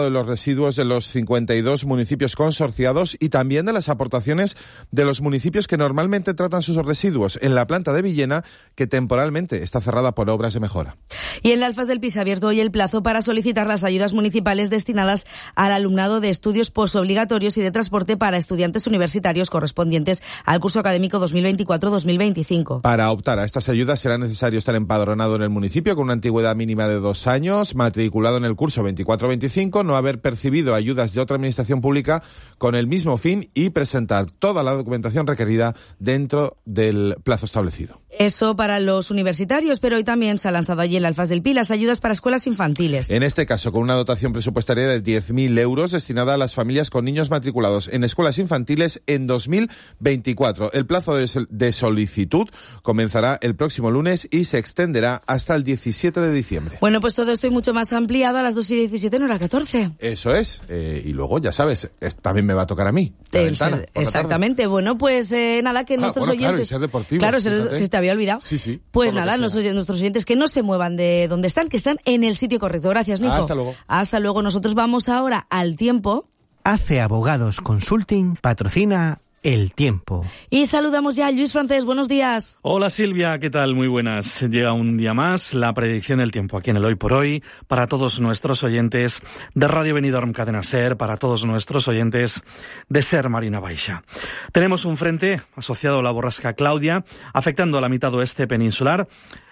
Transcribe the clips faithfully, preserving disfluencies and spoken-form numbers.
de los residuos de los cincuenta y dos municipios consorciados y también de las aportaciones de los municipios que normalmente tratan sus residuos en la planta de Villena, que temporalmente está cerrada por obras de mejora. Y en la Alfas del Pi se ha abierto hoy el plazo para solicitar las ayudas municipales destinadas al alumnado de estudios posobligatorios y de transporte para estudiantes universitarios correspondientes al curso académico dos mil veinticuatro dos mil veinticinco. Para optar a estas ayudas será necesario estar empadronado en el municipio con una antigüedad mínima de dos años, matriculado en el curso veinticuatro veinticinco, no haber percibido ayudas de otra administración pública con el mismo fin y presentar toda la documentación requerida dentro del plazo establecido. Eso para los universitarios, pero hoy también se ha lanzado allí en la Alfas del Pi las ayudas para escuelas infantiles. En este caso, con una dotación presupuestaria de diez mil euros destinada a las familias con niños matriculados en escuelas infantiles en dos mil veinticuatro. El plazo de, de solicitud comenzará el próximo lunes y se extenderá hasta el diecisiete de diciembre. Bueno, pues todo esto y mucho más ampliado a las dos y diecisiete en hora catorce. Eso es. Eh, y luego, ya sabes, es, también me va a tocar a mí. La El ventana, ser, exactamente. Bueno, pues eh, nada, que ah, nuestros bueno, oyentes... Claro, y ser deportivo. Claro, ser, que te había olvidado. Sí, sí. Pues nada, nuestros, nuestros oyentes que no se muevan de donde están, que están en el sitio correcto. Gracias, Nico. Hasta luego. Hasta luego. Nosotros vamos ahora al tiempo. Hace Abogados Consulting patrocina El Tiempo. Y saludamos ya a Luis Francés. Buenos días. Hola Silvia, ¿qué tal? Muy buenas. Llega un día más la predicción del tiempo aquí en el Hoy por Hoy para todos nuestros oyentes de Radio Benidorm Cadena Ser, para todos nuestros oyentes de Ser Marina Baixa. Tenemos un frente asociado a la borrasca Claudia afectando a la mitad oeste peninsular.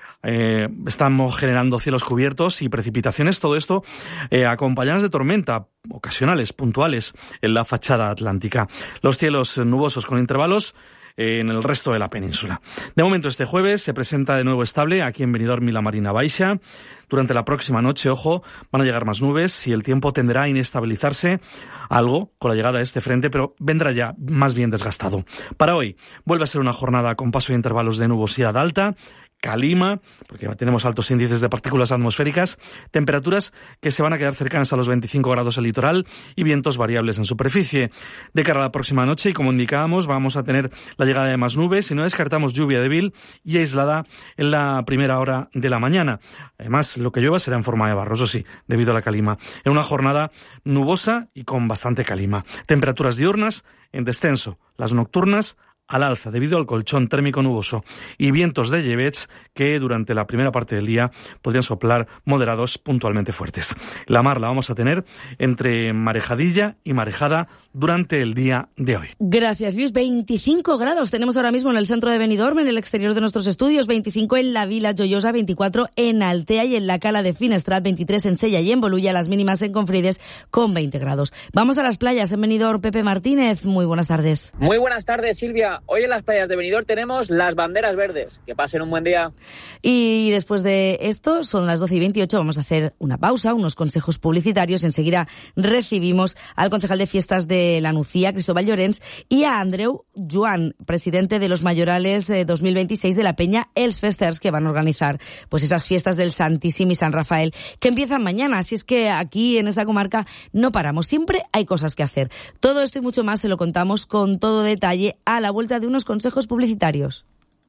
Eh, estamos generando cielos cubiertos y precipitaciones, todo esto eh, acompañadas de tormenta ocasionales, puntuales en la fachada atlántica. Los cielos nubosos con intervalos eh, en el resto de la península. De momento este jueves se presenta de nuevo estable aquí en Benidorm y la Marina Baixa. Durante la próxima noche, ojo, van a llegar más nubes y el tiempo tenderá a inestabilizarse algo con la llegada de este frente, pero vendrá ya más bien desgastado. Para hoy vuelve a ser una jornada con paso de intervalos de nubosidad alta, calima, porque tenemos altos índices de partículas atmosféricas, temperaturas que se van a quedar cercanas a los veinticinco grados en litoral y vientos variables en superficie. De cara a la próxima noche, y como indicábamos, vamos a tener la llegada de más nubes y no descartamos lluvia débil y aislada en la primera hora de la mañana. Además, lo que llueva será en forma de barro, eso sí, debido a la calima. En una jornada nubosa y con bastante calima. Temperaturas diurnas en descenso, las nocturnas al alza debido al colchón térmico nuboso y vientos de llevets que durante la primera parte del día podrían soplar moderados puntualmente fuertes. La mar la vamos a tener entre marejadilla y marejada durante el día de hoy. Gracias, Luis. veinticinco grados tenemos ahora mismo en el centro de Benidorm, en el exterior de nuestros estudios, veinticinco en la Vila Joyosa, veinticuatro en Altea y en la Cala de Finestrat, veintitrés en Sella y en Bolulla, las mínimas en Confrides con veinte grados. Vamos a las playas en Benidorm. Pepe Martínez, muy buenas tardes. Muy buenas tardes, Silvia. Hoy en las playas de Benidorm tenemos las banderas verdes. Que pasen un buen día. Y después de esto, son las doce y veintiocho, vamos a hacer una pausa, unos consejos publicitarios. Enseguida recibimos al concejal de fiestas de la Nucía, Cristóbal Llorens, y a Andreu Joan, presidente de los Mayorales eh, dos mil veintiséis de la Peña Els Festers, que van a organizar pues esas fiestas del Santíssim y San Rafael, que empiezan mañana. Así es que aquí en esta comarca no paramos, siempre hay cosas que hacer. Todo esto y mucho más se lo contamos con todo detalle a la vuelta de unos consejos publicitarios.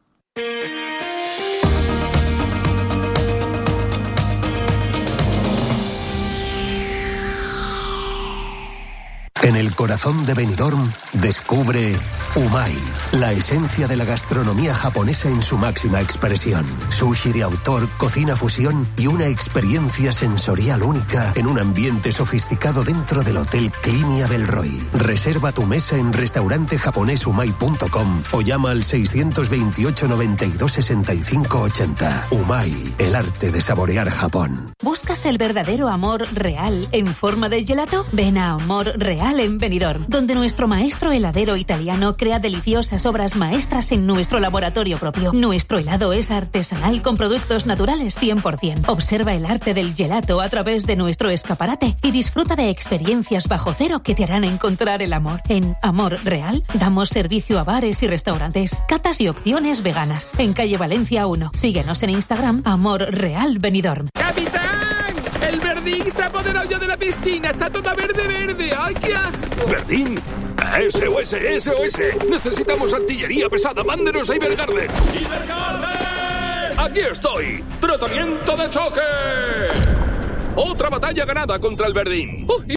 En el corazón de Benidorm, descubre Umai, la esencia de la gastronomía japonesa en su máxima expresión. Sushi de autor, cocina fusión y una experiencia sensorial única en un ambiente sofisticado dentro del Hotel Clinia del Roy. Reserva tu mesa en restaurante japonés umai punto com o llama al seiscientos veintiocho noventa y dos sesenta y cinco ochenta. Umai, el arte de saborear Japón. ¿Buscas el verdadero amor real en forma de gelato? Ven a Amor Real en Benidorm, donde nuestro maestro heladero italiano crea deliciosas obras maestras en nuestro laboratorio propio. Nuestro helado es artesanal con productos naturales cien por ciento. Observa el arte del gelato a través de nuestro escaparate y disfruta de experiencias bajo cero que te harán encontrar el amor. En Amor Real damos servicio a bares y restaurantes, catas y opciones veganas. En calle Valencia uno. Síguenos en Instagram, Amor Real Benidorm. ¡Capitán! ¡El Verdín se ha apoderado ya de la piscina! ¡Está toda verde, verde! ¡Ay, qué asco! ¿Verdín? ¡S O S, S O S! ¡Necesitamos artillería pesada! ¡Mándenos a Ibergarde! ¡Ibergarde! ¡Aquí estoy! ¡Tratamiento de choque! ¡Otra batalla ganada contra el Verdín! ¡Uh!